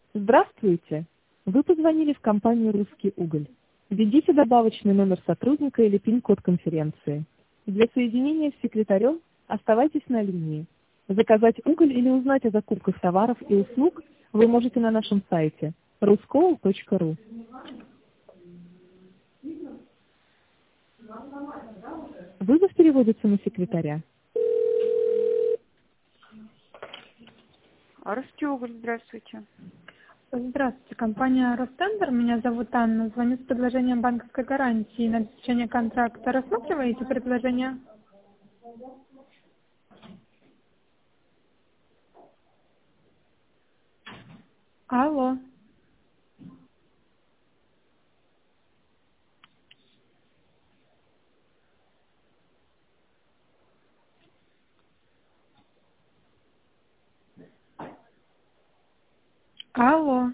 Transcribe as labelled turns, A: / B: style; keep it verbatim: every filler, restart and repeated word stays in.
A: Здравствуйте! Вы позвонили в компанию «Русский уголь». Введите добавочный номер сотрудника или пин-код конференции. Для соединения с секретарем оставайтесь на линии. Заказать уголь или узнать о закупках товаров и услуг вы можете на нашем сайте ruskol точка ру. Вызов переводится на секретаря.
B: Русский уголь, здравствуйте.
C: Здравствуйте, компания Ростендер. Меня зовут Анна. Звоню с предложением банковской гарантии на заключение контракта. Рассматриваете предложение? Алло. Алло.